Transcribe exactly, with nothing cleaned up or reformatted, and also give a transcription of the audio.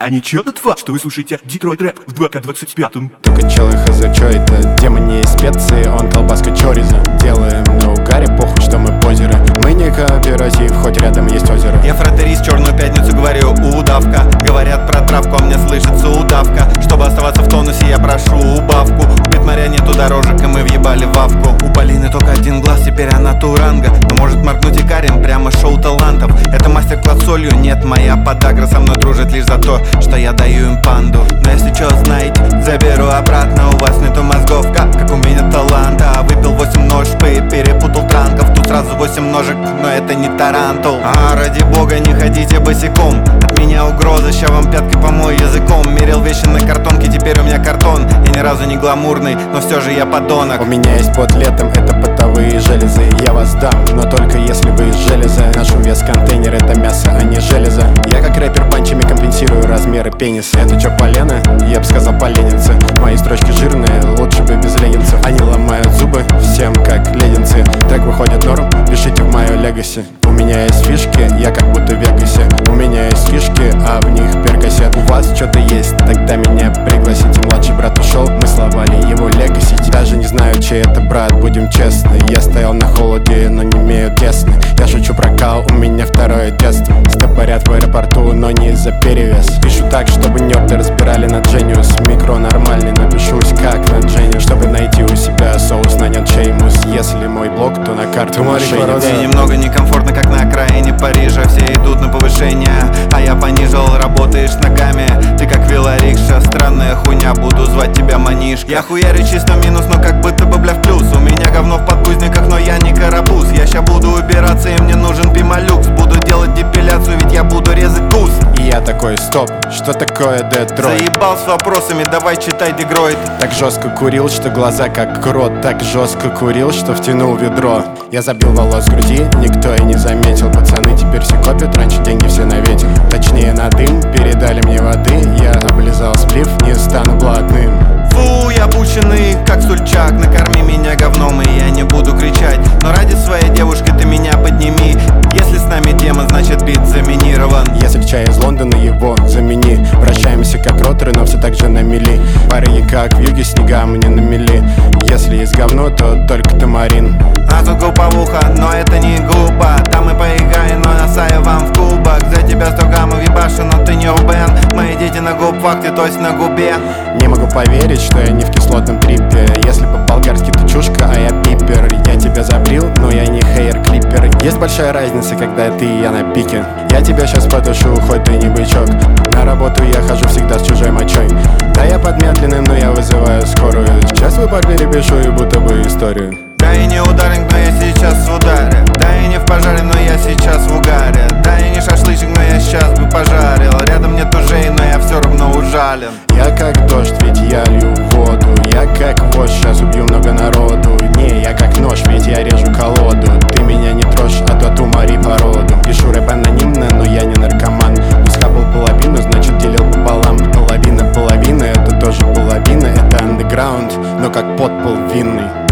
А не чё тот факт, что вы слушаете Детройт рэп в два ка двадцать пятом? Только чел и хз, чё это? Демон не из специи, он колбаска чориза. Делаем на угаре, похуй, что мы позеры. Мы не кооператив, хоть рядом есть озеро. Я фратерист, черную пятницу говорю, удавка. Говорят про травку, а мне слышится удавка. Чтобы оставаться в тонусе, я прошу убавку. У Битмаря нету дорожек, и мы въебали вавку. У Полины только один глаз, теперь она туранга. Но может моргнуть и Карин, прямо шоу талантов. Это мастер-класс солью, нет, моя подагра со мной дружит лишь за то, что я даю им панду. Но если чё, знаете, заберу обратно. У вас нету мозгов, как, как у меня таланта. Выпил восемь нож, перепутал транков. Тут сразу восемь ножек, но это не тарантул. А ради бога не ходите босиком. От меня угроза, ща вам пяткой помой языком. Мерил вещи на картонке, теперь у меня картон. Я ни разу не гламурный, но все же я подонок. У меня есть под летом, это потовые железы. Я вас дам, но только если вы из железа. Ношу вес контейнер, это мясо, а не железо. Я как рэпер панчами компенсирую размеры пениса. Это чё, полено? Я бы сказал поленница. Мои строчки жирные, лучше бы без ленинцев. Они ломают зубы всем как леденцы. Трек выходит норм, пишите в мою легаси. У меня есть фишки, я как будто в Вегасе. У меня есть фишки, а в них перкассет. У вас что-то есть, тогда меня пригласите. Младший брат ушел, мы словали его легаси. Даже не знаю, чей это брат, будем честны. Я стоял на холоде, но не имею тесны. Я шучу про кал, у меня второе детство. Стопорят в аэропорту, но не из-за перевес. Пишу так, чтобы нерды разбирали на Genius. Микро нормальный, напишусь как на Genius. Чтобы найти у себя соус на нем чеймус. Если мой блог, то на карту мошенниц. Мне немного некомфортно, как на окраине Парижа. Все идут на повышение, а я понижал. Работаешь ногами, ты как велорикша. Странная хуйня, буду звать тебя манишка. Я хуярю чисто минус, но как будто бы бля в плюс. У меня говно в подгузниках, но я не карапуз. Я ща буду убираться, и мне нужен пималюкс. Буду делать депиляцию, ведь я буду резать туз. И я такой, стоп, что такое Детройт? Заебал с вопросами, давай читай Дегройд. Так жестко курил, что глаза как крот. Так жестко курил, что втянул ведро. Я забил волос с груди, никто и не заметил. Пацаны теперь все копят, раньше деньги все на ветер. Точнее на дым, передали мне воды. Я облизал сплив, не стану блатным. Фу, я пученый, как сульчак. Накорми меня говном, и я не буду кричать. Но ради своей девушки ты меня подними. Если с нами демон, значит бит заминирован. Если чай из Лондона, его замени. Вращаемся как роторы, но все так же на мели. Пары как в юге, снега мне на мели. Если есть говно, то только тамарин. А тут глуповуха, но это не глупо. Там и поиграем, но насаю вам в кубок. За тебя сто граммов ебашу, но ты не рубен. Мои дети на губфакте, то есть на губе. Не могу поверить, что я не в кислотном трипе. Если по-болгарски ты чушка, а я пипер. Я тебя забрил, но я не хейр-клиппер. Есть большая разница, когда ты и я на пике. Я тебя сейчас потушу, хоть ты не бычок. На работу я хожу всегда с чужой мочой. Да я подмедленным, но я вызываю скорую. Сейчас вы партнере пишу и будто бы историю. Да и не ударник, но я сейчас в ударе. Да и не в пожаре, но я сейчас в угаре. Да и не шашлычник, но я сейчас бы пожарил. Рядом нет ужей, но я все равно ужален. Я как дождь, ведь я лью воду. Я как вождь, сейчас убью много народу. Не, я как нож, ведь я режу колоду. Ты меня не трожь, а то тумари породу. Пишу рэп анонимно, но я не наркоман. Не схапал половину, значит делил пополам. Половина половина, это тоже половина. Это андеграунд, но как подпол винный.